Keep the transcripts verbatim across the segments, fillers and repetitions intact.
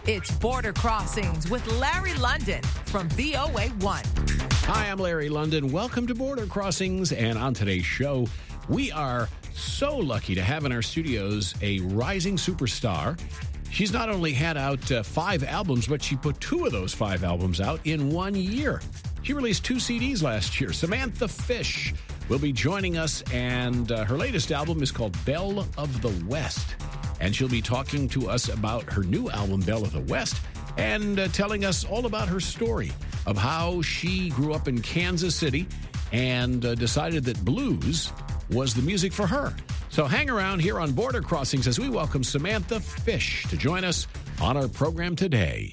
It's Border Crossings with Larry London from V O A one. Hi, I'm Larry London. Welcome to Border Crossings. And on today's show, we are so lucky to have in our studios a rising superstar. She's not only had out uh, five albums, but she put two of those five albums out in one year. She released two C Ds last year. Samantha Fish will be joining us, and uh, her latest album is called Belle of the West. And she'll be talking to us about her new album, Belle of the West, and uh, telling us all about her story of how she grew up in Kansas City and uh, decided that blues was the music for her. So hang around here on Border Crossings as we welcome Samantha Fish to join us on our program today.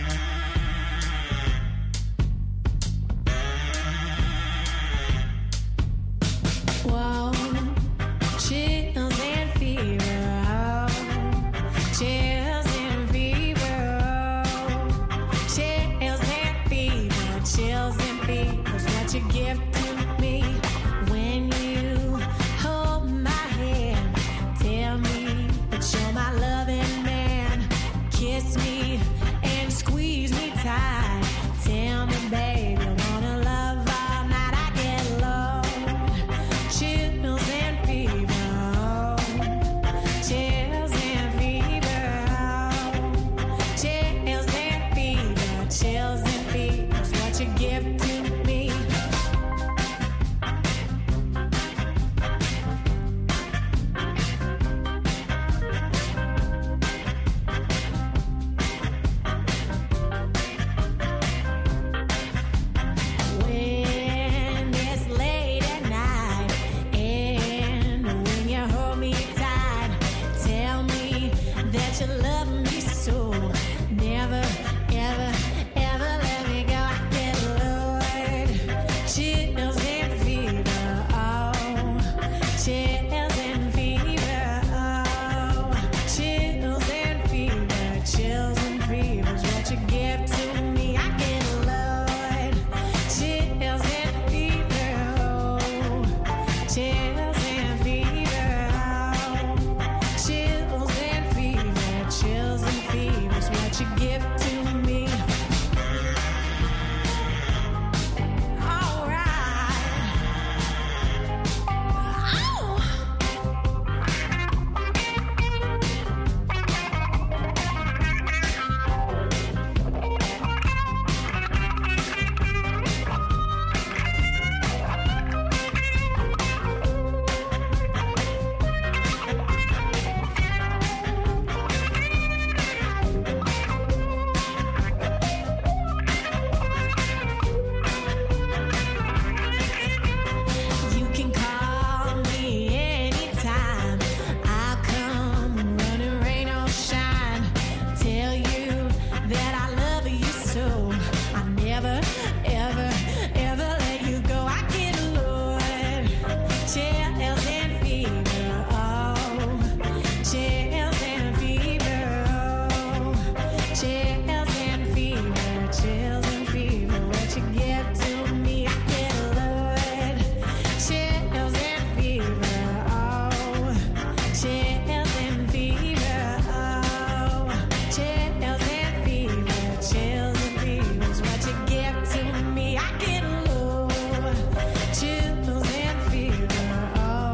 Whoa, chills and fever, chills and fever, chills and fever, chills and fever is what you give to me when you hold my hand. Tell me that you're my loving man. Kiss me and squeeze me tight. Tell me, baby, wanna love all night. I get low. Chills and fever, chills and fever, chills and fever, chills and fever is what you give to me. When it's late at night and when you hold me tight, tell me that you love me so. Never, ever, ever let me go. I get lowered. Chills and fever, oh, chills and fever, oh, chills and fever, chills and fever is what you give to me. I get lowered. Chills and fever, oh, chills and fever, oh, chills and fever, chills and fever is what you give to me. All right. Oh. You can call me anytime. I'll come, running rain or shine. Tell you that I love you so. I never, ever, ever let you go. I get lowered. Chills and fever, oh, chills and fever, oh, chills and fever, chills and fever. What you give to me, I get lowered. Chills and fever, oh, chills and fever, oh, chills and fever, chills and fever is what you give to me. I get low. Chills and fever, oh,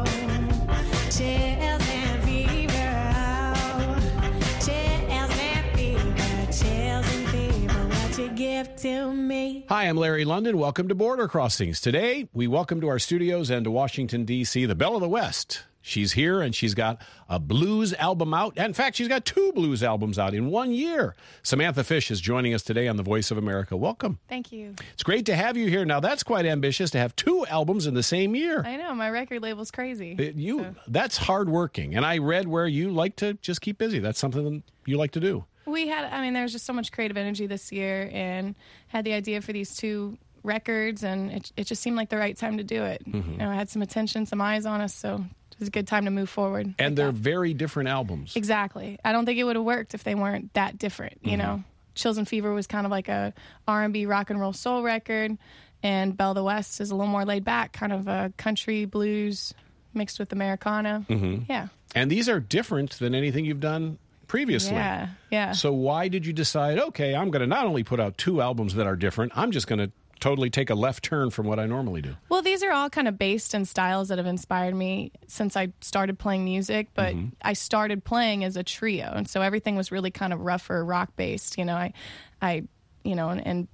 chills and fever, oh, chills and fever, chills and fever, what you give to me. Hi, I'm Larry London. Welcome to Border Crossings. Today, we welcome to our studios and to Washington, D C, the Belle of the West. She's here, and she's got a blues album out. In fact, she's got two blues albums out in one year. Samantha Fish is joining us today on The Voice of America. Welcome. Thank you. It's great to have you here. Now, that's quite ambitious to have two albums in the same year. I know, my record label's crazy. It- you, so. That's hardworking. And I read where you like to just keep busy. That's something you like to do. We had, I mean, there was just so much creative energy this year and had the idea for these two records, and it, it just seemed like the right time to do it. Mm-hmm. You know, I had some attention, some eyes on us, so it was a good time to move forward. And like they're that. very different albums. Exactly. I don't think it would have worked if they weren't that different, you Mm-hmm. know. Chills and Fever was kind of like a R and B rock and roll soul record, and Belle of the West is a little more laid back, kind of a country blues mixed with Americana. Mm-hmm. Yeah. And these are different than anything you've done previously. Yeah, yeah. So why did you decide, okay, I'm going to not only put out two albums that are different, I'm just going to totally take a left turn from what I normally do? Well, these are all kind of based in styles that have inspired me since I started playing music, but Mm-hmm. I started playing as a trio, and so everything was really kind of rougher, rock-based, you know, I, I, you know, and, and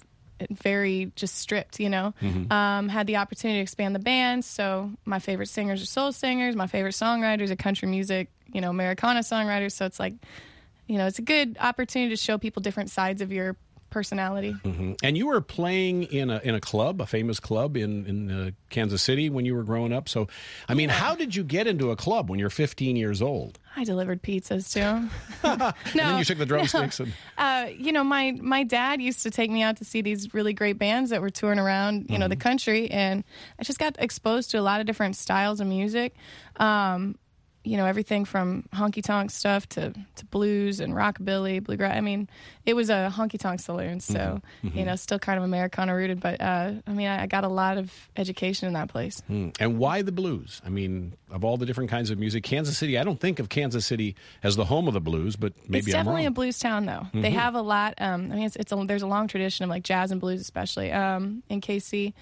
very just stripped, you know. Mm-hmm. Um, had the opportunity to expand the band, so my favorite singers are soul singers, my favorite songwriters are country music, you know, Americana songwriters, so it's like, you know, it's a good opportunity to show people different sides of your personality. Mm-hmm. And you were playing in a in a club, a famous club in in uh, Kansas City when you were growing up. So, I mean, how did you get into a club when you're fifteen years old? I delivered pizzas too. and then you took the drumsticks. No. And... Uh, you know, my my dad used to take me out to see these really great bands that were touring around, you know, the country, and I just got exposed to a lot of different styles of music. Um, you know, everything from honky-tonk stuff to, to blues and rockabilly, bluegrass. I mean, it was a honky-tonk saloon, so, Mm-hmm. Mm-hmm. you know, still kind of Americana-rooted. But, uh, I mean, I, I got a lot of education in that place. Mm. And why the blues? I mean, of all the different kinds of music, Kansas City, I don't think of Kansas City as the home of the blues, but maybe It's I'm definitely wrong. a blues town, though. They have a lot. Um, I mean, it's, it's a, there's a long tradition of, like, jazz and blues, especially um, in K C.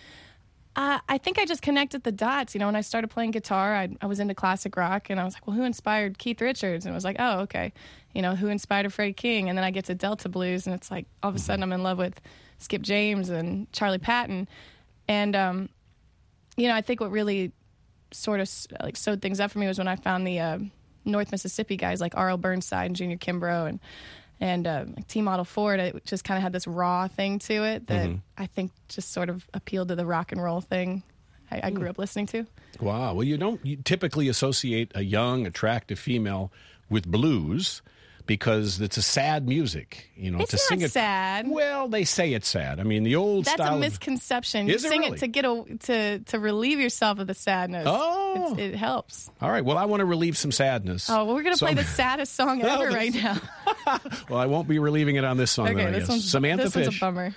Uh, I think I just connected the dots. You know, when I started playing guitar, I, I was into classic rock, and I was like, well, who inspired Keith Richards? And I was like, oh, okay. You know, who inspired Freddie King? And then I get to Delta Blues, and it's like, all of a sudden I'm in love with Skip James and Charlie Patton. And, um, you know, I think what really sort of like sewed things up for me was when I found the uh, North Mississippi guys like R L Burnside and Junior Kimbrough and And uh, T Model Ford, it just kind of had this raw thing to it that Mm-hmm. I think just sort of appealed to the rock and roll thing I, I grew up listening to. Wow. Well, you don't you typically associate a young, attractive female with blues because it's a sad music. You know, It's to not sing it. sad. Well, they say it's sad. I mean, the old That's style. a of- misconception. You Is it sing really? it to get a, to to relieve yourself of the sadness. Oh. It's, it helps. All right. Well, I want to relieve some sadness. Oh, well, we're gonna So play I'm- the saddest song No, ever this- right now. Well, I won't be relieving it on this song. Okay, then, I this guess. one's Samantha this Fish. one's a bummer.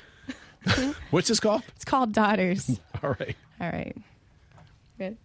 What's this called? It's called Daughters. All right. All right. Good.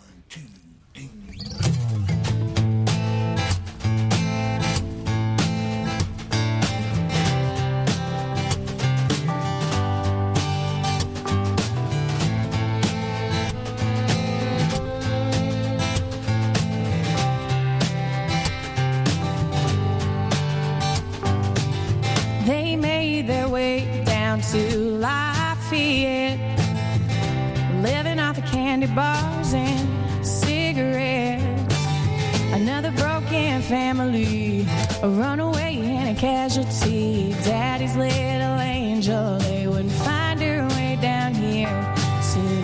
They made their way down to Lafayette, living off of candy bars and cigarettes. Another broken family, a runaway and a casualty. Daddy's little angel, they wouldn't find her way down here. Said,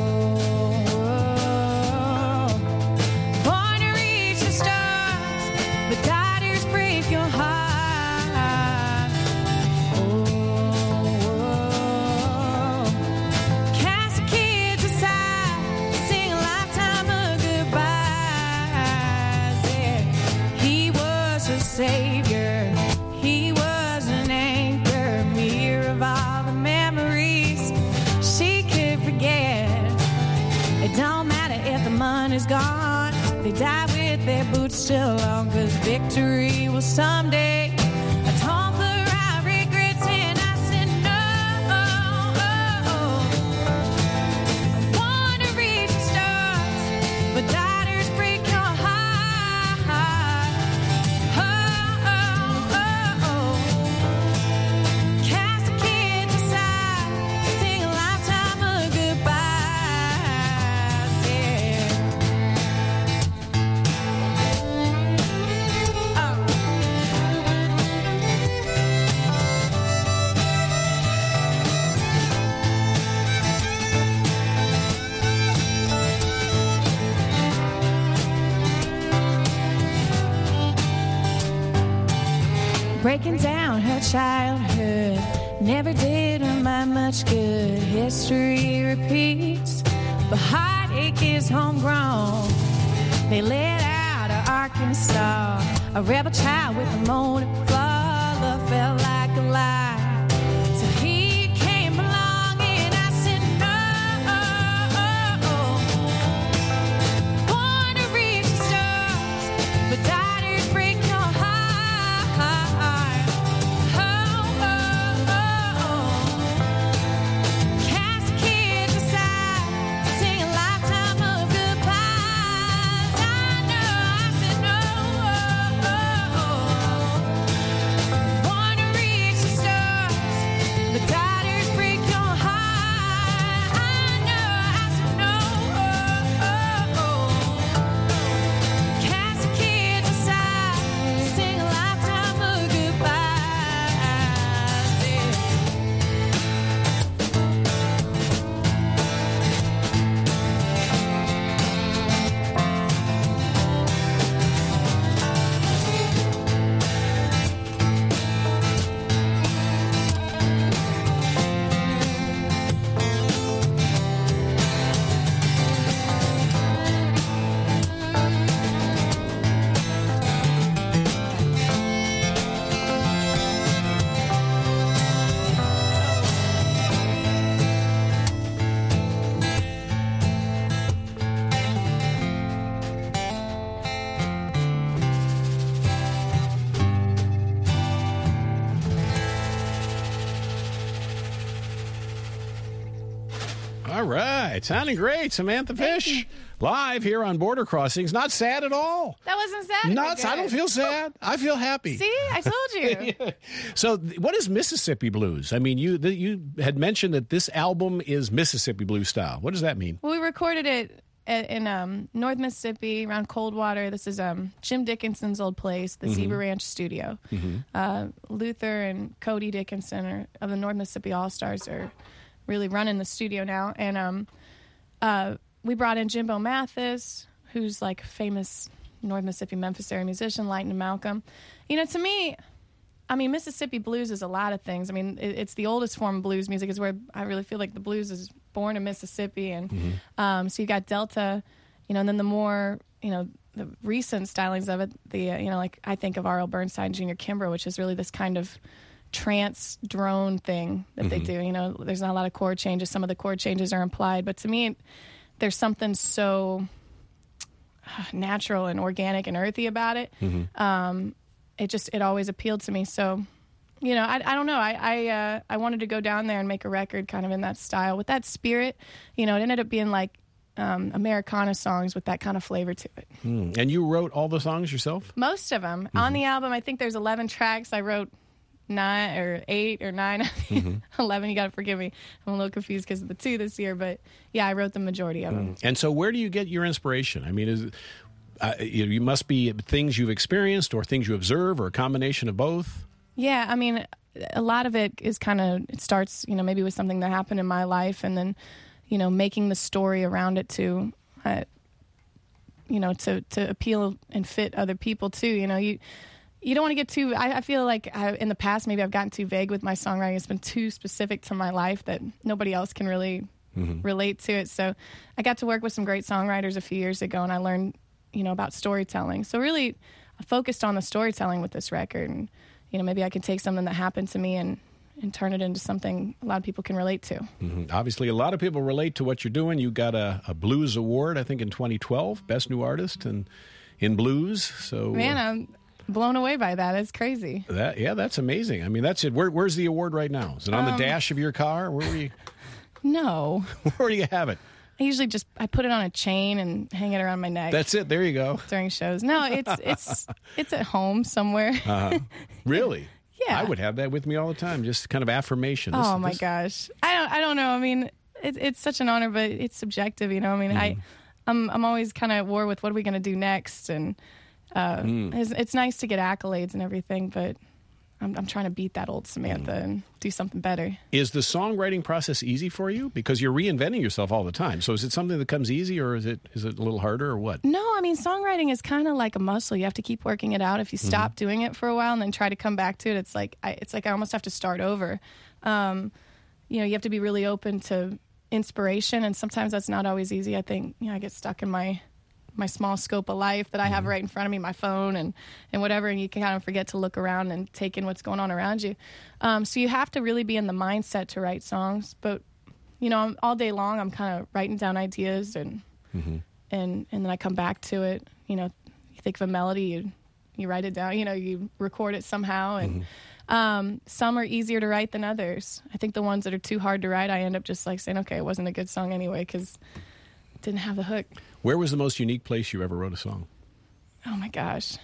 oh, born to reach the stars, but daughters break your heart. Cast the kids aside, sing a lifetime of goodbyes. Yeah. He was her savior, he was an anchor, mirror of all the memories she could forget. It don't matter if the money's gone, they die with their boots still on, 'cause victory will someday atone for our regrets. And I said no, I wanna reach the stars, but daughters break your heart. Oh, oh, oh, oh. Cast the kids aside, sing a lifetime of goodbyes. Yeah. Oh. Breaking down her childhood never did her mind much good. History repeats, but heartache is homegrown. They let out of Arkansas, a rebel child with a motive flaw. Love felt like a lie till he came along, and I said no. Born to reach the stars, but daughters break your heart. right. Sounding great. Samantha Fish, live here on Border Crossings. Not sad at all. That wasn't sad. Nuts. I don't feel sad. I feel happy. See, I told you. So, what is Mississippi blues? I mean, you the, you had mentioned that this album is Mississippi blues style. What does that mean? Well, we recorded it at, in um, North Mississippi, around Coldwater. This is um, Jim Dickinson's old place, the mm-hmm. Zebra Ranch studio. Mm-hmm. Uh, Luther and Cody Dickinson are, of the North Mississippi All-Stars are really running the studio now. And um, uh, we brought in Jimbo Mathis, who's like a famous North Mississippi Memphis area musician, Lighton and Malcolm. You know, to me, I mean, Mississippi blues is a lot of things. I mean, it, it's the oldest form of blues music. It's where I really feel like the blues is born in Mississippi. And mm-hmm. um, so you got Delta, you know, and then the more, you know, the recent stylings of it, the, uh, you know, like I think of R L Burnside and Junior Kimbrough, which is really this kind of trance drone thing that mm-hmm. they do. You know, there's not a lot of chord changes. Some of the chord changes are implied, but to me, there's something so natural and organic and earthy about it. Mm-hmm. Um, it just, it always appealed to me. So, you know, I, I don't know. I, I, uh, I wanted to go down there and make a record kind of in that style with that spirit. You know, it ended up being like um, Americana songs with that kind of flavor to it. Mm. And you wrote all the songs yourself? Most of them. Mm-hmm. On the album, I think there's eleven tracks. I wrote nine or eight or nine, mm-hmm. eleven. You got to forgive me. I'm a little confused because of the two this year, but yeah, I wrote the majority of them. Mm. And so, where do you get your inspiration? I mean, is it, uh, you, you must be things you've experienced, or things you observe, or a combination of both. Yeah, I mean, a lot of it is kind of it starts, you know, maybe with something that happened in my life, and then, you know, making the story around it to, uh, you know, to to appeal and fit other people too. You know, you. You don't want to get too, I, I feel like I, in the past, maybe I've gotten too vague with my songwriting. It's been too specific to my life that nobody else can really mm-hmm. relate to it. So I got to work with some great songwriters a few years ago, and I learned, you know, about storytelling. So really I focused on the storytelling with this record. And, you know, maybe I could take something that happened to me and, and turn it into something a lot of people can relate to. Mm-hmm. Obviously, a lot of people relate to what you're doing. You got a, a Blues Award, I think, in twenty twelve, Best New Artist and in Blues. So Man, I'm blown away by that. It's crazy. That yeah, that's amazing. I mean, that's it. Where, where's the award right now? Is it on um, the dash of your car? Where were you? No. Where do you have it? I usually just I put it on a chain and hang it around my neck. That's it. There you go. During shows. No, it's it's it's at home somewhere. Uh-huh. Really? Yeah. I would have that with me all the time. Just kind of affirmation. This, oh my this... gosh. I don't I don't know. I mean, it's it's such an honor, but it's subjective. You know. I mean, mm. I I'm I'm always kind of at war with what are we going to do next and. Uh, mm. it's, it's nice to get accolades and everything, but I'm, I'm trying to beat that old Samantha mm. and do something better. Is the songwriting process easy for you? Because you're reinventing yourself all the time. So is it something that comes easy, or is it is it a little harder, or what? No, I mean, songwriting is kind of like a muscle. You have to keep working it out. If you stop mm-hmm. doing it for a while and then try to come back to it, it's like I, it's like I almost have to start over. Um, you know, you have to be really open to inspiration, and sometimes that's not always easy. I think you know, I get stuck in my my small scope of life that I have right in front of me, my phone and, and whatever, and you can kind of forget to look around and take in what's going on around you. Um, so you have to really be in the mindset to write songs. But, you know, I'm, all day long I'm kind of writing down ideas and, mm-hmm. and and then I come back to it. You know, you think of a melody, you, you write it down, you know, you record it somehow. And mm-hmm. um, some are easier to write than others. I think the ones that are too hard to write, I end up just like saying, okay, it wasn't a good song anyway because it didn't have the hook. Where was the most unique place you ever wrote a song? Oh, my gosh.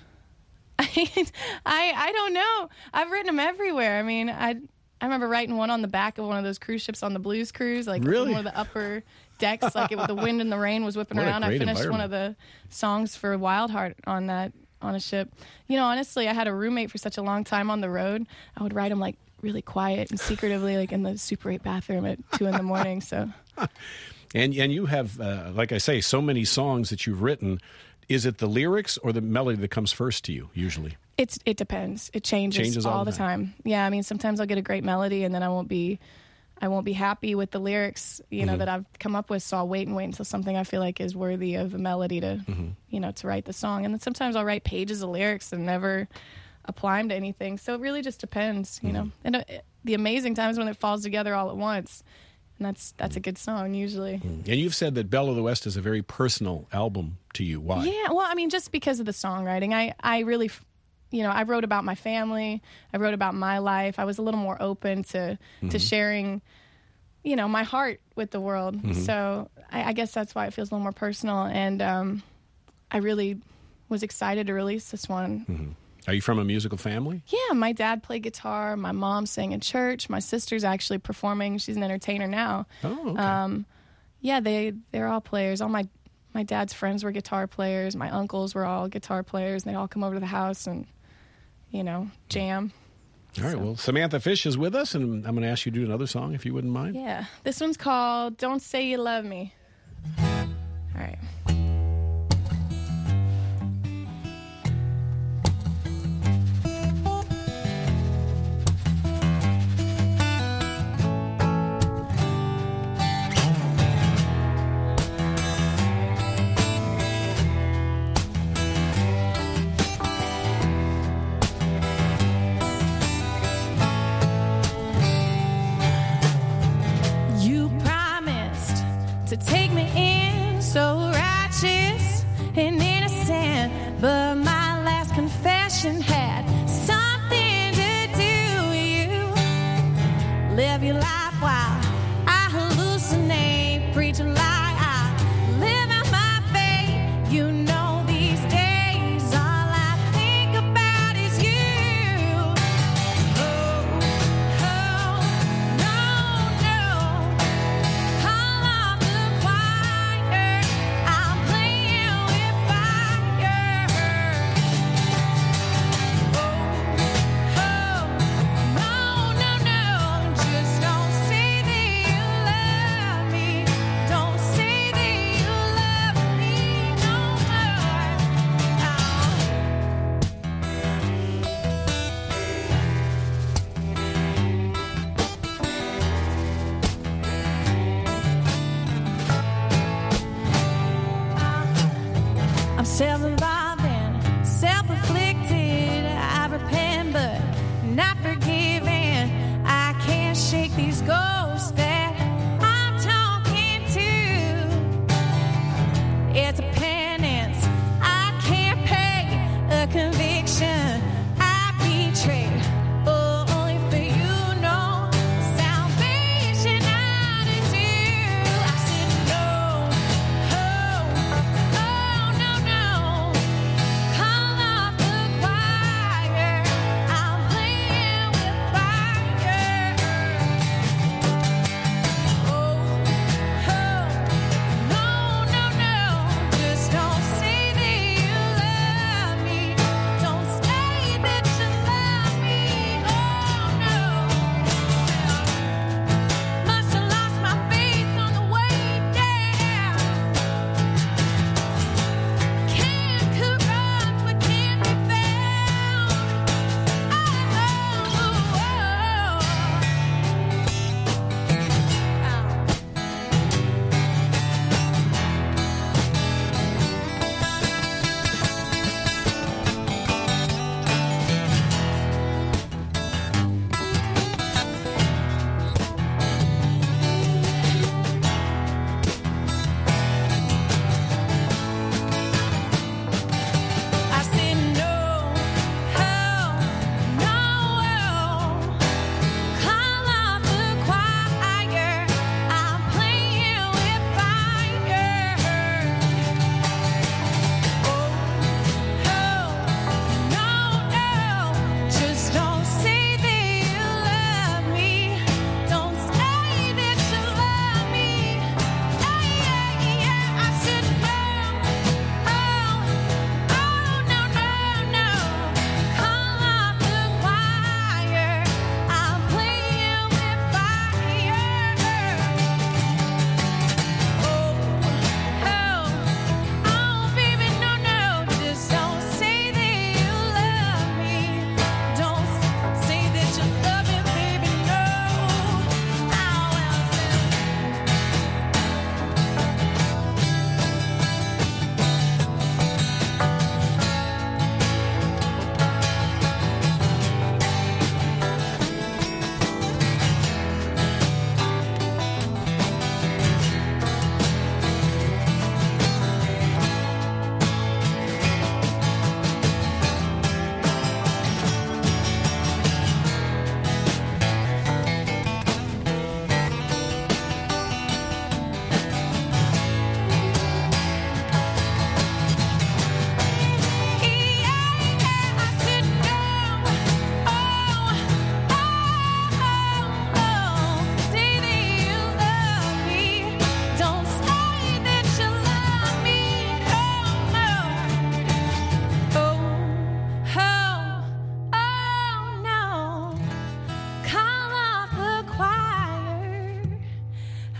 I I don't know. I've written them everywhere. I mean, I I remember writing one on the back of one of those cruise ships on the Blues Cruise, like really? one of the upper decks, like it, the wind and the rain was whipping around. I finished one of the songs for Wild Heart on that on a ship. You know, honestly, I had a roommate for such a long time on the road. I would write them like really quiet and secretively, like in the Super eight bathroom at two in the morning. So. And and you have, uh, like I say, so many songs that you've written. Is it the lyrics or the melody that comes first to you, usually? It's It depends. It changes, changes all, all the the time. time. Yeah, I mean, sometimes I'll get a great melody and then I won't be I won't be happy with the lyrics, you know, mm-hmm. that I've come up with. So I'll wait and wait until something I feel like is worthy of a melody to, mm-hmm. you know, to write the song. And then sometimes I'll write pages of lyrics and never apply them to anything. So it really just depends, you mm-hmm. know. And uh, the amazing times when it falls together all at once. And that's that's a good song, usually. And you've said that Belle of the West is a very personal album to you. Why? Yeah, well, I mean, just because of the songwriting. I, I really, you know, I wrote about my family. I wrote about my life. I was a little more open to, mm-hmm. to sharing, you know, my heart with the world. Mm-hmm. So I, I guess that's why it feels a little more personal. And um, I really was excited to release this one. Mm-hmm. Are you from a musical family? Yeah, my dad played guitar. My mom sang in church. My sister's actually performing. She's an entertainer now. Oh, okay. Um, yeah, they, they're all players. All my, my dad's friends were guitar players. My uncles were all guitar players. And they'd all come over to the house and, you know, jam. All right, So- well, Samantha Fish is with us, and I'm going to ask you to do another song, if you wouldn't mind. Yeah, this one's called Don't Say You Love Me. All right. You promised to take me in, so righteous and innocent. But my last confession had something to do with you. Live your life while I hallucinate, preach a lie. I live out my faith. You know these days all I think about is you. Oh, oh, no, no. Call off the choir. I'm playing with fire. Oh, oh, no, no, no. Just don't say that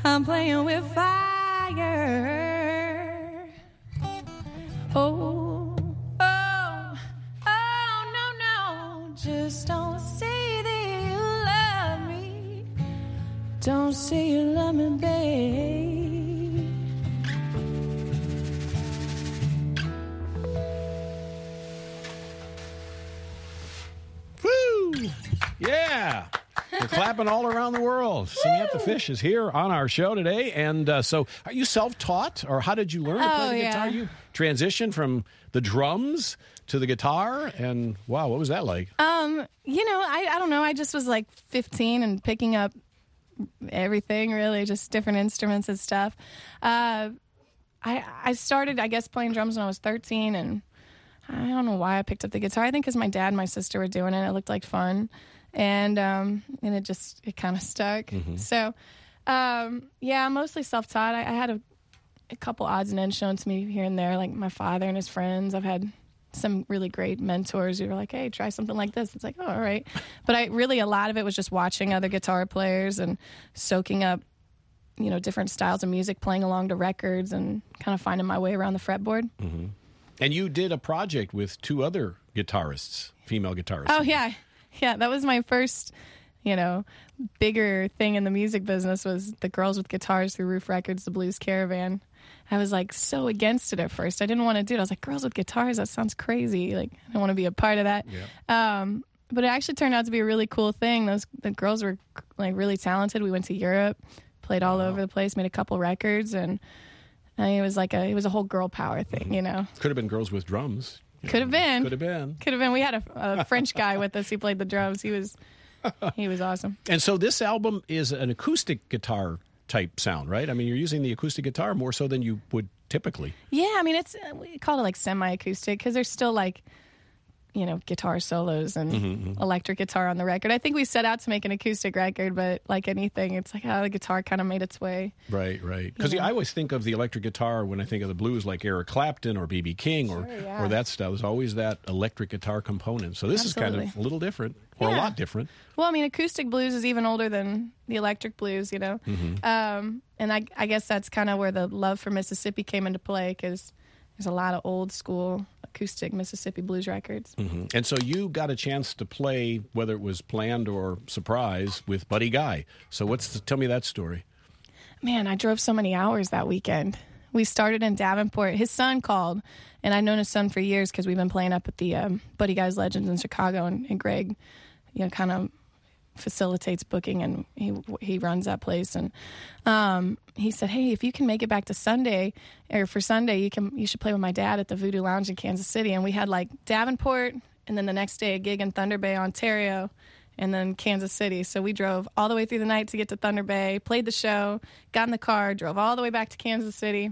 I'm playing with fire. Oh, oh, oh, no, no. Just don't say that you love me. Don't say you love me, babe. Woo! Yeah. We're clapping all around the world. Samantha Fish is here on our show today. And uh, so are you self-taught, or how did you learn to play Oh, the yeah. guitar? You transitioned from the drums to the guitar, and wow, what was that like? Um, you know, I, I don't know. I just was like fifteen and picking up everything, really, just different instruments and stuff. Uh, I I started, I guess, playing drums when I was thirteen, and I don't know why I picked up the guitar. I think because my dad and my sister were doing it. It looked like fun, and um, and it just it kind of stuck. Mm-hmm. So, um, yeah, I'm mostly self-taught. I, I had a, a couple odds and ends shown to me here and there, like my father and his friends. I've had some really great mentors who were like, hey, try something like this. It's like, oh, all right. But I really, a lot of it was just watching other guitar players and soaking up, you know, different styles of music, playing along to records and kind of finding my way around the fretboard. Mm-hmm. And you did a project with two other guitarists, female guitarists. Oh, yeah. Yeah, that was my first, you know, bigger thing in the music business was the Girls with Guitars through Roof Records, the Blues Caravan. I was like so against it at first. I didn't want to do it. I was like, girls with guitars, that sounds crazy. Like, I don't want to be a part of that. Yeah. Um, but it actually turned out to be a really cool thing. Those the girls were like really talented. We went to Europe, played all Wow. over the place, made a couple records, and I mean, it was like a it was a whole girl power thing, you know. Could have been girls with drums. Could have been. Could have been. Could have been. We had a, a French guy with us. He played the drums. He was he was awesome. And so this album is an acoustic guitar type sound, right? I mean, you're using the acoustic guitar more so than you would typically. Yeah, I mean, it's we call it like semi-acoustic because there's still like, you know, guitar solos and Mm-hmm, electric guitar on the record. I think we set out to make an acoustic record, but like anything, it's like how the guitar kind of made its way. Right, right. Because I always think of the electric guitar when I think of the blues, like Eric Clapton or B B King or, Sure, yeah. or that stuff. There's always that electric guitar component. So this is kind Absolutely. of a little different, or a Yeah. lot different. Well, I mean, acoustic blues is even older than the electric blues, you know. Mm-hmm. Um, and I, I guess that's kind of where the love for Mississippi came into play because there's a lot of old school acoustic Mississippi blues records. Mm-hmm. And so you got a chance to play, whether it was planned or surprise, with Buddy Guy. So what's the, tell me that story. Man, I drove so many hours that weekend. We started in Davenport. His son called, and I've known his son for years because we've been playing up at the um, Buddy Guys Legends in Chicago, and, and Greg, you know, kind of facilitates booking, and he he runs that place. And um, he said, "Hey, if you can make it back to Sunday, or for Sunday, you can you should play with my dad at the Voodoo Lounge in Kansas City." And we had like Davenport, and then the next day a gig in Thunder Bay, Ontario, and then Kansas City. So we drove all the way through the night to get to Thunder Bay, played the show, got in the car, drove all the way back to Kansas City,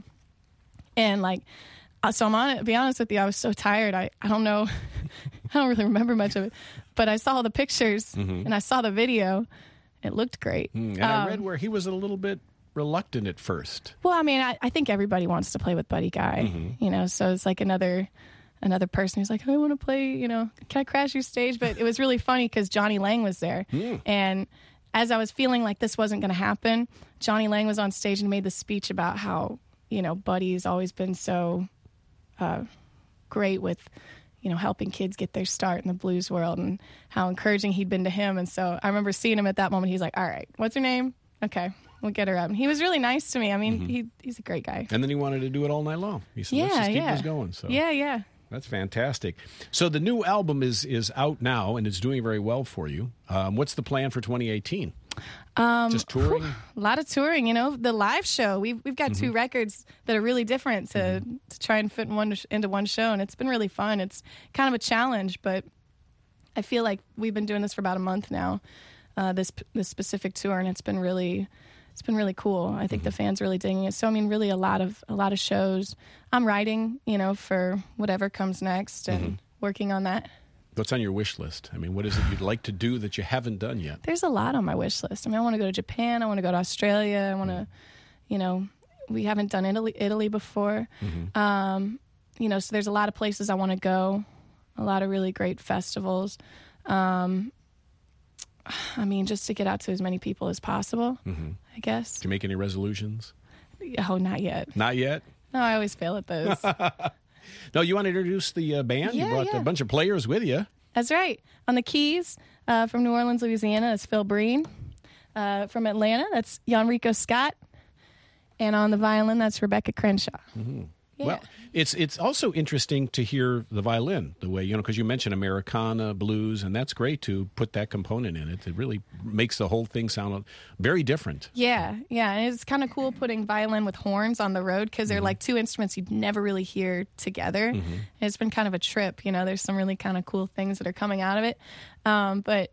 and like. Uh, so I'm on it. Be honest with you, I was so tired. I, I don't know. I don't really remember much of it. But I saw the pictures and I saw the video. It looked great. Mm, and I Um, read where he was a little bit reluctant at first. Well, I mean, I, I think everybody wants to play with Buddy Guy, you know, so it's like another another person who's like, I want to play, you know, can I crash your stage? But it was really funny because Johnny Lang was there. And as I was feeling like this wasn't going to happen, Johnny Lang was on stage and made the speech about how, you know, Buddy's always been so uh, great with, you know, helping kids get their start in the blues world and how encouraging he'd been to him. And so I remember seeing him at that moment. He's like, all right, what's her name? Okay, we'll get her up. And he was really nice to me. I mean, he he's a great guy. And then he wanted to do it all night long. He said, let's Yeah, just keep yeah. this going. So Yeah, yeah. that's fantastic. So the new album is is out now and it's doing very well for you. Um, what's the plan for twenty eighteen? Um, Just touring? A lot of touring, you know, the live show. We've, we've got Mm-hmm. two records that are really different to, to try and fit in one, into one show. And it's been really fun. It's kind of a challenge, but I feel like we've been doing this for about a month now, uh, this this specific tour, and it's been really it's been really cool. I think the fans are really digging it. So I mean, really a lot of a lot of shows. I'm writing, you know, for whatever comes next and working on that. What's on your wish list? I mean, what is it you'd like to do that you haven't done yet? There's a lot on my wish list. I mean, I want to go to Japan. I want to go to Australia. I want to, you know, we haven't done Italy, Italy before. Um, you know, so there's a lot of places I want to go, a lot of really great festivals. Um, I mean, just to get out to as many people as possible, Mm-hmm. I guess. Did you make any resolutions? Oh, not yet. Not yet? No, I always fail at those. No, you want to introduce the uh, band? Yeah, you brought yeah. a bunch of players with you. That's right. On the keys uh, from New Orleans, Louisiana, that's Phil Breen. Uh, from Atlanta, that's Yanrico Scott. And on the violin, that's Rebecca Crenshaw. Mm-hmm. Yeah. Well, it's it's also interesting to hear the violin, the way, you know, because you mentioned Americana, blues, and that's great to put that component in it. It really makes the whole thing sound very different. Yeah, yeah. And it's kind of cool putting violin with horns on the road because they're like two instruments you'd never really hear together. Mm-hmm. And it's been kind of a trip. You know, there's some really kind of cool things that are coming out of it. Um, but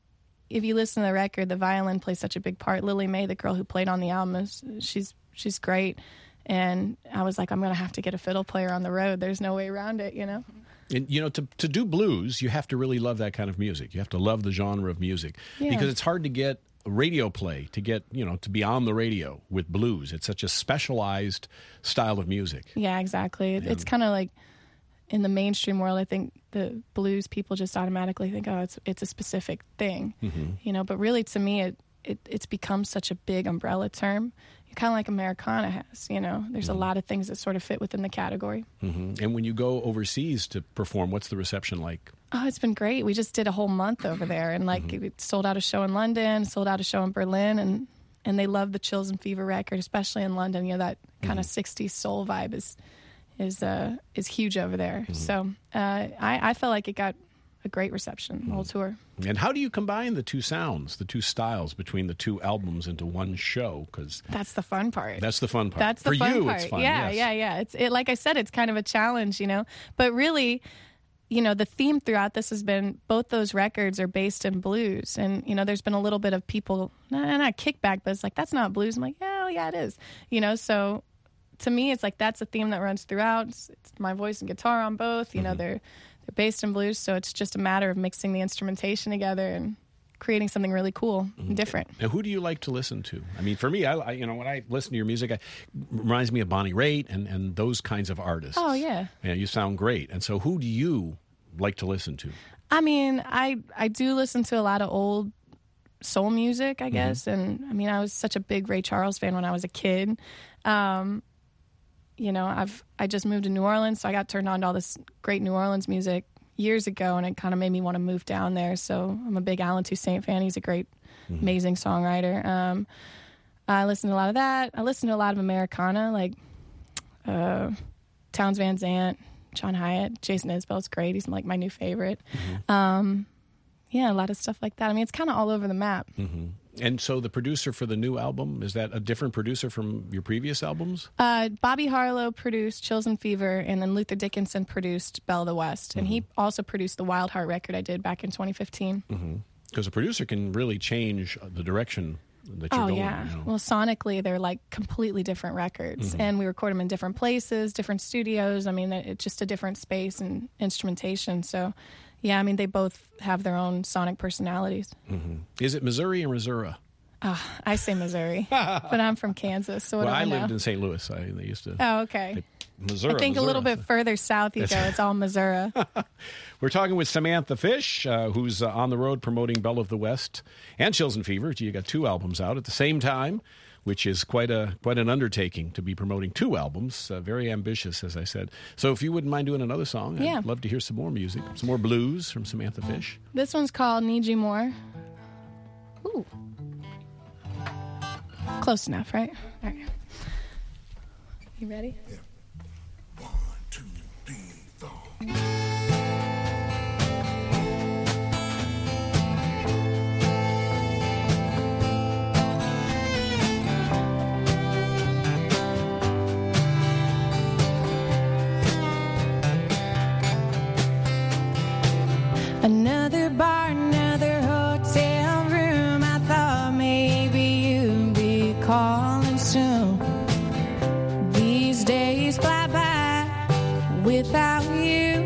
if you listen to the record, the violin plays such a big part. Lily Mae, the girl who played on the album, is, she's she's great. And I was like, I'm going to have to get a fiddle player on the road. There's no way around it, you know? And, you know, to, to do blues, you have to really love that kind of music. You have to love the genre of music Yeah. because it's hard to get radio play, to get, you know, to be on the radio with blues. It's such a specialized style of music. Yeah, exactly. It- It's kind of like in the mainstream world, I think the blues people just automatically think, oh, it's it's a specific thing, you know? But really, to me, it, it it's become such a big umbrella term. Kind of like Americana has, you know. There's a lot of things that sort of fit within the category. Mm-hmm. And when you go overseas to perform, what's the reception like? Oh, it's been great. We just did a whole month over there, and like we sold out a show in London, sold out a show in Berlin, and and they love the Chills and Fever record, especially in London. You know, that kind of sixties soul vibe is is uh, is huge over there. So uh, I I felt like it got a great reception the whole tour. And how do you combine the two sounds, the two styles between the two albums into one show? Because That's the fun part. that's the fun part. That's the For fun you, part. it's fun. Yeah, yes. yeah, yeah. It's it, like I said, it's kind of a challenge, you know. But really, you know, the theme throughout this has been both those records are based in blues, and you know, there's been a little bit of people, nah, not kickback, but it's like that's not blues. I'm like, yeah, well, yeah, it is. You know, so to me, it's like that's a theme that runs throughout. It's, it's my voice and guitar on both. You know, they're they're based in blues, so it's just a matter of mixing the instrumentation together and creating something really cool and different. And who do you like to listen to? I mean, for me, I, I you know, when I listen to your music, I, it reminds me of Bonnie Raitt and, and those kinds of artists. Oh, yeah. Yeah, you sound great. And so who do you like to listen to? I mean, I I do listen to a lot of old soul music, I guess. And I mean, I was such a big Ray Charles fan when I was a kid. Um, you know, I've I just moved to New Orleans, so I got turned on to all this great New Orleans music years ago, and it kind of made me want to move down there. So I'm a big Alan Toussaint fan. He's a great, amazing songwriter. Um, I listen to a lot of that. I listen to a lot of Americana, like uh, Townes Van Zandt, John Hyatt, Jason Isbell's great. He's like my new favorite. Um, yeah, a lot of stuff like that. I mean, it's kind of all over the map. Mm-hmm. And so the producer for the new album, is that a different producer from your previous albums? Uh, Bobby Harlow produced Chills and Fever, and then Luther Dickinson produced Belle of the West. And he also produced the Wild Heart record I did back in twenty fifteen. Because a producer can really change the direction that you're Oh, going. yeah. You know? Well, sonically, they're like completely different records. And we record them in different places, different studios. I mean, it's just a different space and instrumentation. So, yeah, I mean, they both have their own sonic personalities. Is it Missouri or Missouri? I say Missouri, but I'm from Kansas, so what Well, do I I know? lived in Saint Louis. I they used to. Oh, okay. Missouri. I think a little Missouri. bit further south you go, it's all Missouri. We're talking with Samantha Fish, uh, who's uh, on the road promoting Belle of the West and Chills and Fever. You got two albums out at the same time, which is quite a quite an undertaking to be promoting two albums. Uh, very ambitious, as I said. So if you wouldn't mind doing another song, Yeah. I'd love to hear some more music, some more blues from Samantha Fish. This one's called Need You More. Ooh. Close enough, right? All right. You ready? One, two, three, four. Another bar, another hotel room. I thought maybe you'd be calling soon. These days fly by without you.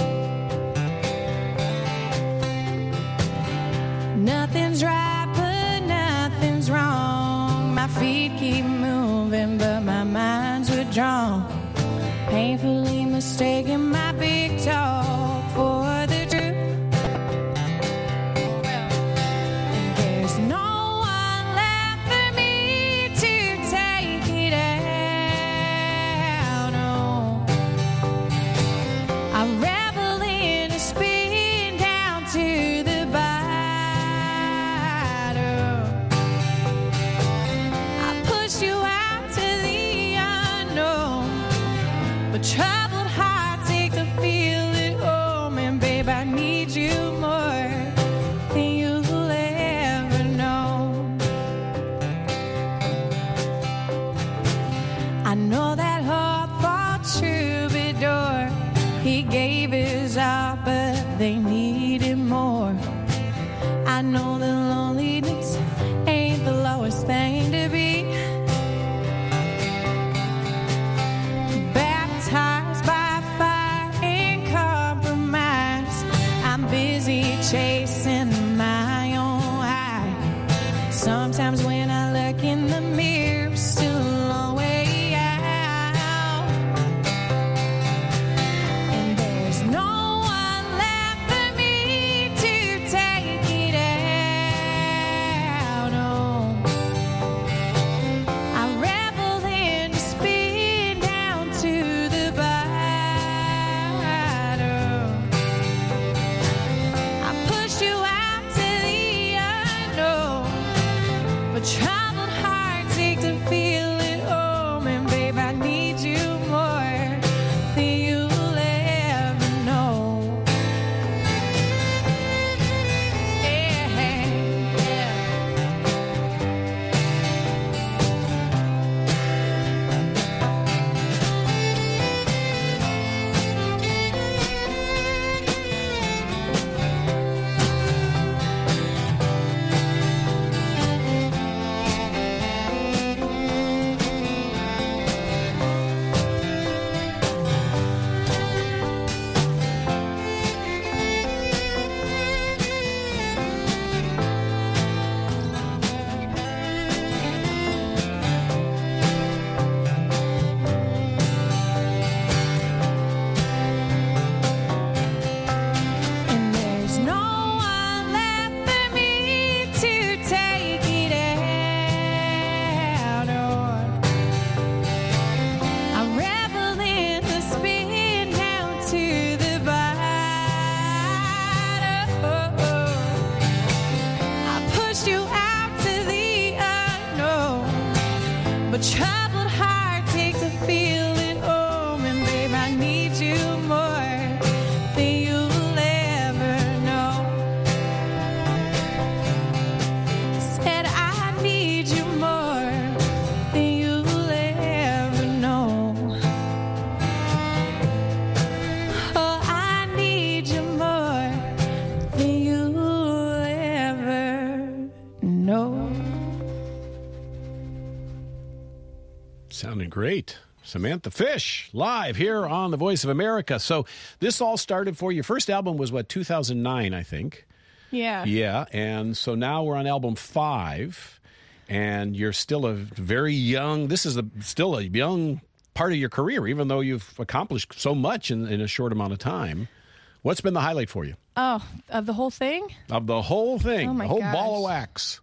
Nothing's right, but nothing's wrong. My feet keep moving, but my mind's withdrawn. Painfully mistaking my big talk for the truth. I know that loneliness ain't the lowest thing to be. Baptized by fire and compromise, I'm busy chasing my own high. Sometimes when I look in the mirror, still a long way out. And there's no one left for me to take it out on. I revel in spin down to the bottom. I push you out to the unknown, but traveled hard take to feel it home. And babe, I need you more than you'll ever know. Yeah, yeah. And there's no one left for me to take it out on. I revel in the spin down to the bottom. I pushed you out to the unknown, but traveled hard take to feel it home. And babe, I need you more than you'll ever know. Said I need you more than you'll ever know. Oh, I need you more than you'll ever know. Sounded great. Samantha Fish, live here on the Voice of America. So this all started for your first album was, what, two thousand nine, I think? Yeah. Yeah, and so now we're on album five, and you're still a very young, this is a, still a young part of your career, even though you've accomplished so much in, in a short amount of time. What's been the highlight for you? Oh, of the whole thing? Of the whole thing, Oh, my the whole gosh. ball of wax.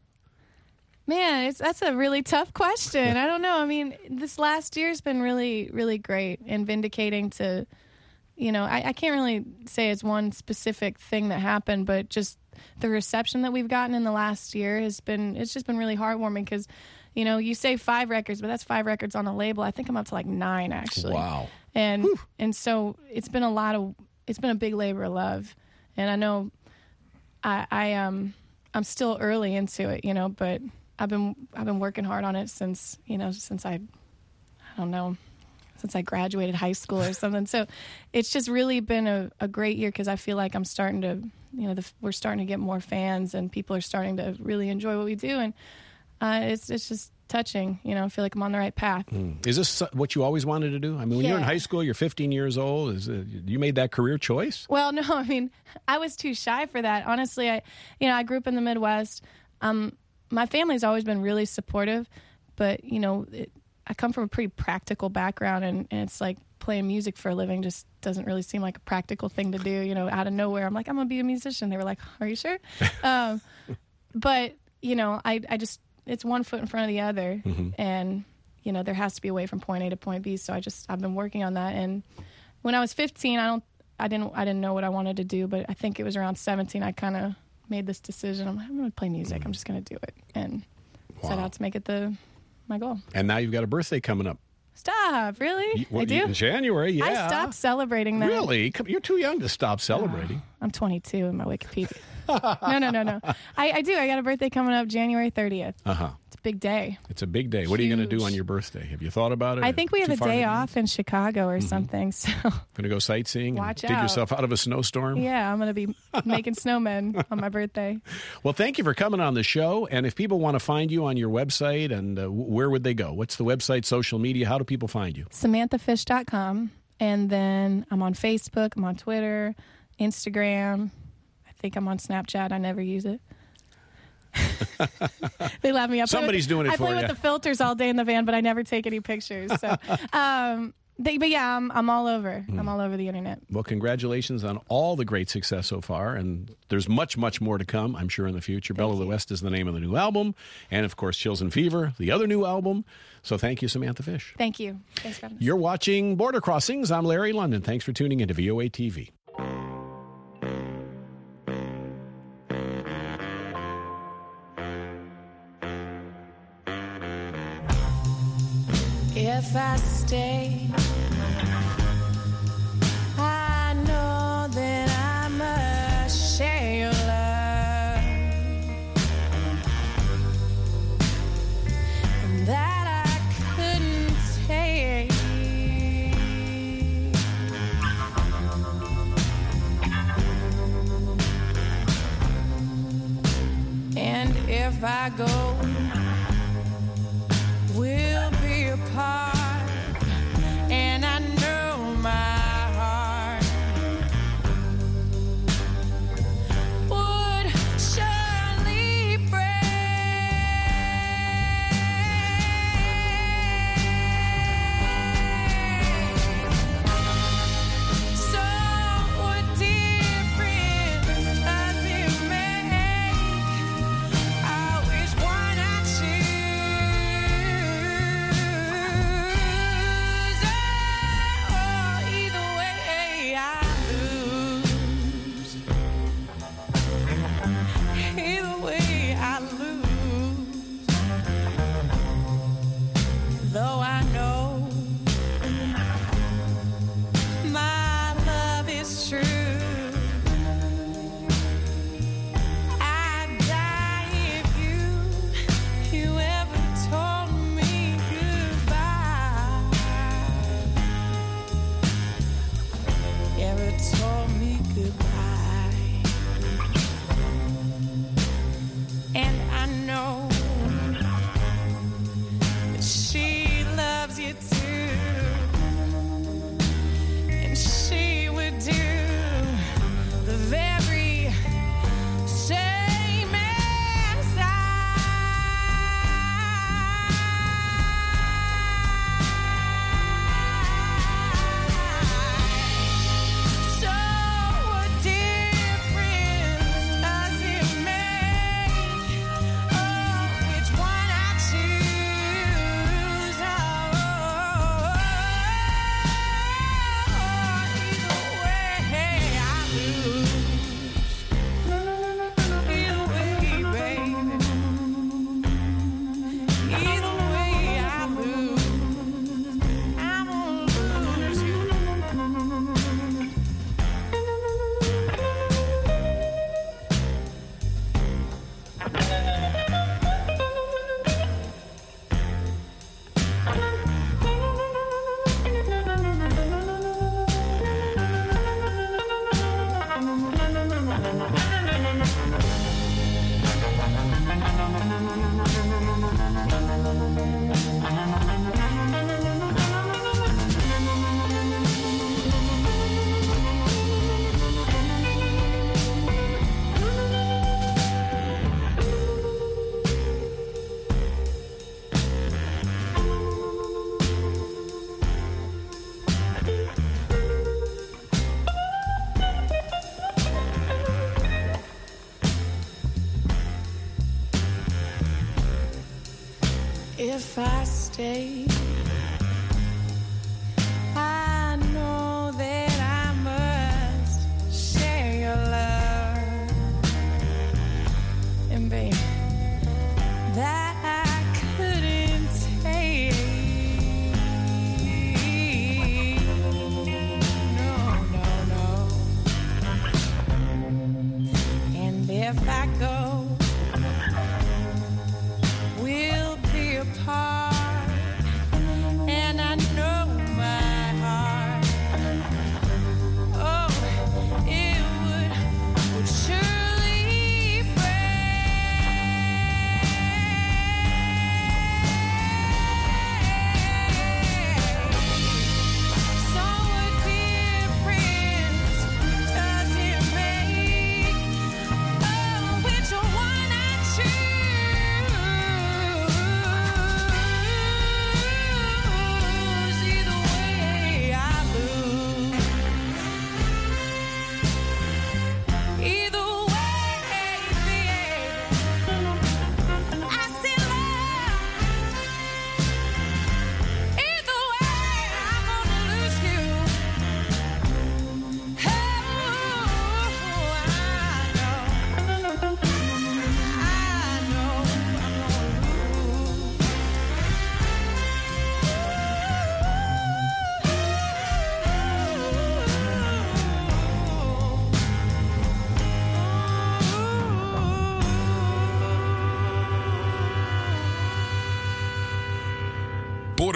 Man, it's, that's a really tough question. I don't know. I mean, this last year's been really, really great and vindicating to, you know, I, I can't really say it's one specific thing that happened, but just the reception that we've gotten in the last year has been, it's just been really heartwarming because, you know, you say five records, but that's five records on a label. I think I'm up to like nine, actually. Wow. And and so it's been a lot of, it's been a big labor of love. And I know I, I um I'm still early into it, you know, but I've been I've been working hard on it since, you know, since I I don't know, since I graduated high school or something. So it's just really been a, a great year because I feel like I'm starting to, you know, the, we're starting to get more fans and people are starting to really enjoy what we do. And uh, it's it's just touching, you know, I feel like I'm on the right path. Is this what you always wanted to do? I mean, when you're in Yeah. high school, you're fifteen years old. Is it, you made that career choice? Well, no, I mean, I was too shy for that. Honestly, I, you know, I grew up in the Midwest. Um, my family's always been really supportive, but you know, it, I come from a pretty practical background, and, and it's like playing music for a living just doesn't really seem like a practical thing to do. You know, out of nowhere, I'm like, I'm gonna be a musician. They were like, Are you sure? um, but you know, I, I just it's one foot in front of the other, Mm-hmm. and you know, there has to be a way from point A to point B. So I just I've been working on that, and when I was fifteen, I don't. I didn't I didn't know what I wanted to do, but I think it was around seventeen I kind of made this decision. I'm like, I'm going to play music. I'm just going to do it, and set Wow. out to make it the my goal. And now you've got a birthday coming up. Stop, really? You- well, I do. In January, yeah. I stopped celebrating that. Really? Come- You're too young to stop celebrating. I'm twenty-two in my Wikipedia. no, no, no, no. I, I do. I got a birthday coming up January thirtieth. Uh-huh. It's a big day. It's a big day. What are you going to do Huge. on your birthday? Have you thought about it? I think we have Too a far day in off in Chicago or Mm-hmm. something. So Going to go sightseeing Watch and dig out. yourself out of a snowstorm? yeah, I'm going to be making snowmen on my birthday. Well, thank you for coming on the show. And if people want to find you on your website, and uh, where would they go? What's the website, social media? How do people find you? Samantha Fish dot com. And then I'm on Facebook, I'm on Twitter, Instagram. I think I'm on Snapchat. I never use it. They laugh me up. Somebody's doing it I for play you. with the filters all day in the van, but I never take any pictures. So, um, they, but yeah, I'm, I'm all over. Hmm. I'm all over the internet. Well, congratulations on all the great success so far. And there's much, much more to come, I'm sure, in the future. Bella of the West is the name of the new album. And, of course, Chills and Fever, the other new album. So thank you, Samantha Fish. Thank you. Thanks for having us. You're watching Border Crossings. I'm Larry London. Thanks for tuning into V O A T V. If I stay, I know that I must share your love, and that I couldn't take. And if I go, we'll be apart. And I know my heart would surely break. So what difference does it make? I wish one I choose. Oh, either way I lose. Either way I lose. Though I know my love is true, I'd die if you, you ever told me goodbye. Ever told me goodbye. And I know that she loves you too, and she would do the very same as I. So what difference does it make? Oh, which one I choose? Oh, either way I lose. Either way, baby. Either way I lose. I'm gonna lose you. If I stay, I know that I must share your love, and baby, that I couldn't take. No, no, no. And if I go, we'll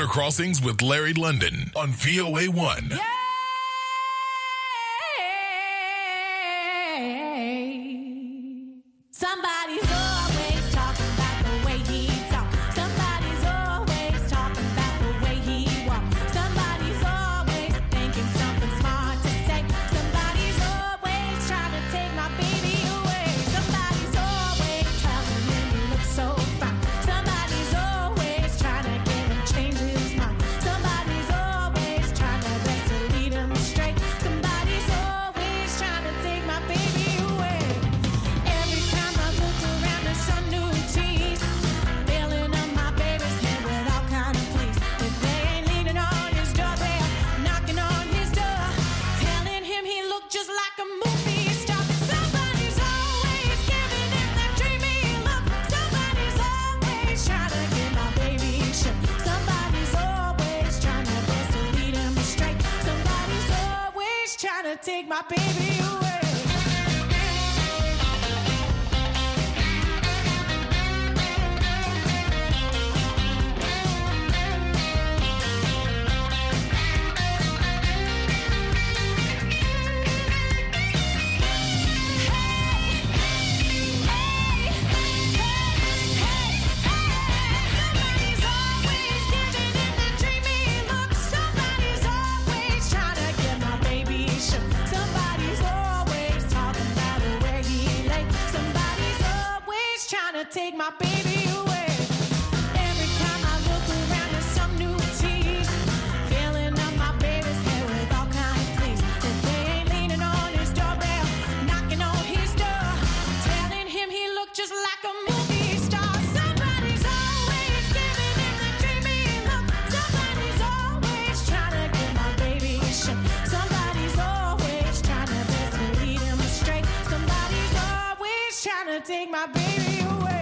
Border Crossings with Larry London on V O A one. Somebody's always talking about the way he talks. Somebody's always talking about the way he walks. Somebody's always thinking something smart to say. Somebody's always trying to take my baby away. Somebody's always telling him he looks so fine. Somebody's always trying to get him change his mind. Somebody's always trying to best to lead him straight. Somebody's always trying to take my baby away. Every time I look around, there's some new tease. Filling up my baby's head with all kind of pleas. If they ain't leaning on his doorbell, knocking on his door, telling him he looked just like a movie star. Somebody's always giving him that dreamy look. Somebody's always trying to get my baby shook. Somebody's always trying to best to lead him straight. Somebody's always trying to take my baby away. Somebody's always giving him that dreamy look. Somebody's always trying to get my baby shook. Somebody's always talking about where he lay. Somebody's always trying to take my baby away. Every time I look around, there's some new tease. Filling up my baby's head with all kind of pleas. If they ain't leaning on his doorbell, knocking on his door, telling him he looked just like a movie star. Somebody's always giving him that dreamy look. Somebody's always trying to get my baby shook. Somebody's always trying to best to lead him straight. Somebody's always trying to take my baby away.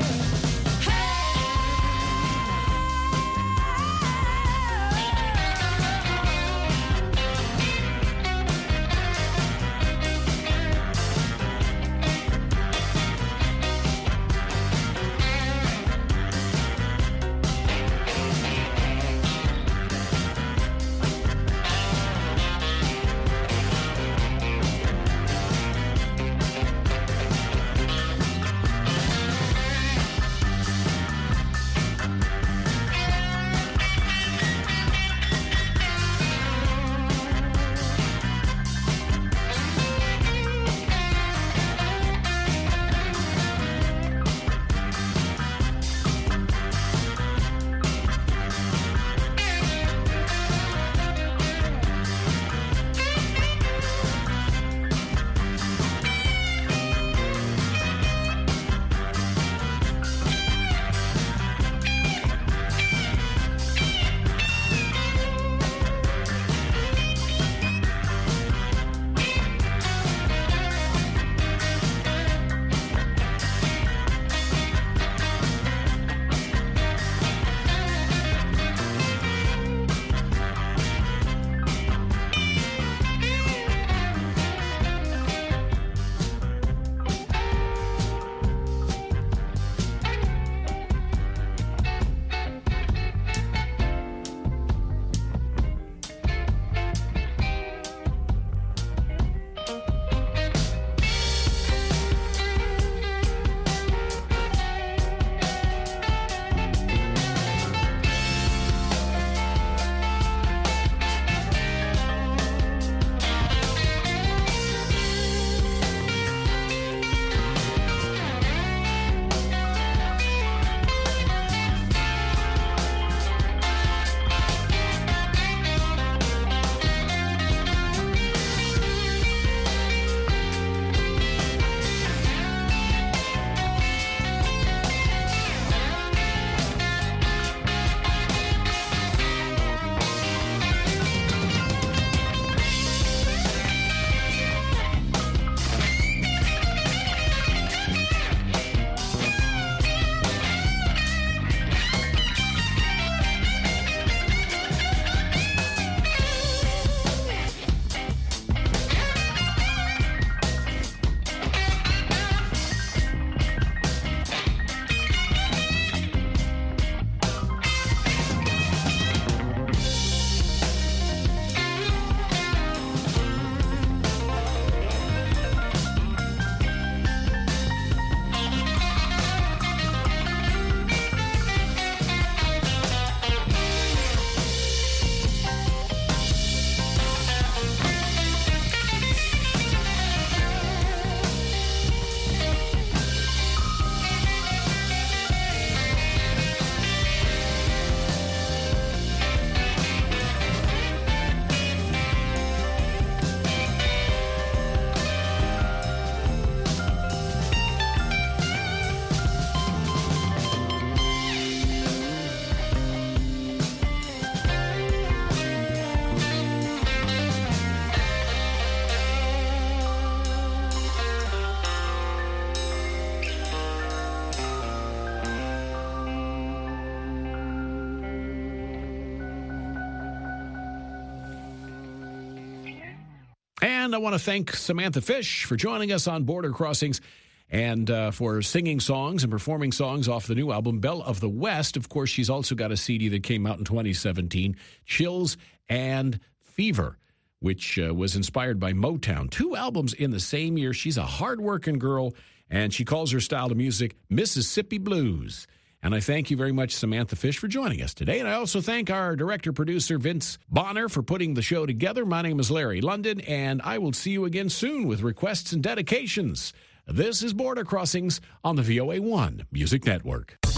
And I want to thank Samantha Fish for joining us on Border Crossings and uh, for singing songs and performing songs off the new album, Belle of the West. Of course, she's also got a C D that came out in twenty seventeen, Chills and Fever, which uh, was inspired by Motown. Two albums in the same year. She's a hardworking girl, and she calls her style of music Mississippi Blues. And I thank you very much, Samantha Fish, for joining us today. And I also thank our director-producer, Vince Bonner, for putting the show together. My name is Larry London, and I will see you again soon with requests and dedications. This is Border Crossings on the V O A one Music Network.